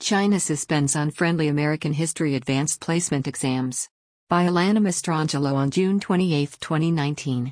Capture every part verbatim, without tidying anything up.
China suspends unfriendly American history advanced placement exams. By Alana Mastrangelo on June twenty-eighth, twenty nineteen.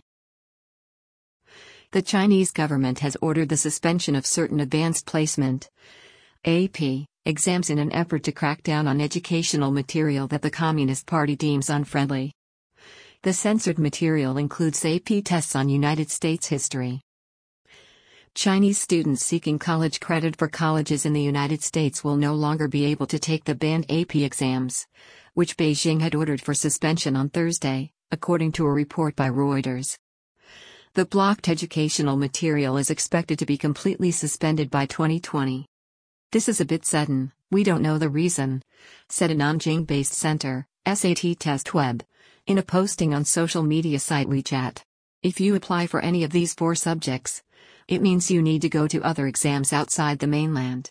The Chinese government has ordered the suspension of certain advanced placement (A P) exams in an effort to crack down on educational material that the Communist Party deems unfriendly. The censored material includes A P tests on United States history. Chinese students seeking college credit for colleges in the United States will no longer be able to take the banned A P exams, which Beijing had ordered for suspension on Thursday, according to a report by Reuters. The blocked educational material is expected to be completely suspended by twenty twenty. "This is a bit sudden, we don't know the reason," said a Nanjing-based center, S A T Test Web, in a posting on social media site WeChat. "If you apply for any of these four subjects, it means you need to go to other exams outside the mainland."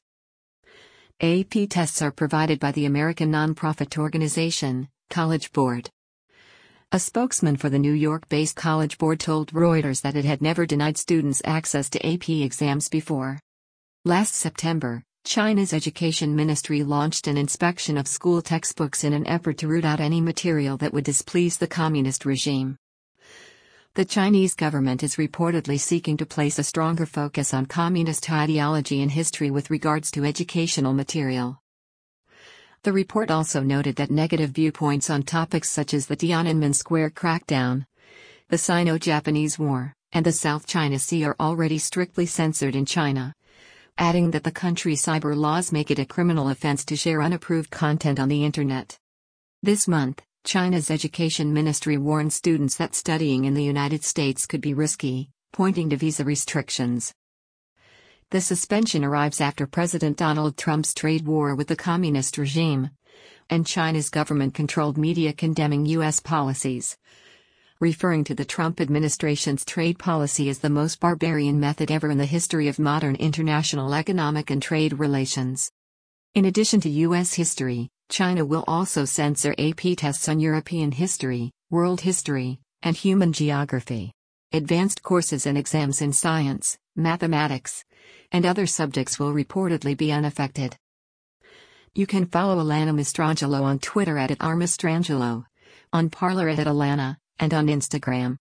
A P tests are provided by the American nonprofit organization, College Board. A spokesman for the New York-based College Board told Reuters that it had never denied students access to A P exams before. Last September, China's Education Ministry launched an inspection of school textbooks in an effort to root out any material that would displease the communist regime. The Chinese government is reportedly seeking to place a stronger focus on communist ideology and history with regards to educational material. The report also noted that negative viewpoints on topics such as the Tiananmen Square crackdown, the Sino-Japanese War, and the South China Sea are already strictly censored in China, adding that the country's cyber laws make it a criminal offense to share unapproved content on the internet. This month, China's Education Ministry warned students that studying in the United States could be risky, pointing to visa restrictions. The suspension arrives after President Donald Trump's trade war with the communist regime, and China's government-controlled media condemning U S policies, referring to the Trump administration's trade policy as the most barbarian method ever in the history of modern international economic and trade relations. In addition to U S history, China will also censor A P tests on European history, world history, and human geography. Advanced courses and exams in science, mathematics, and other subjects will reportedly be unaffected. You can follow Alana Mastrangelo on Twitter at, at r mastrangelo, on Parler at, at Alana, and on Instagram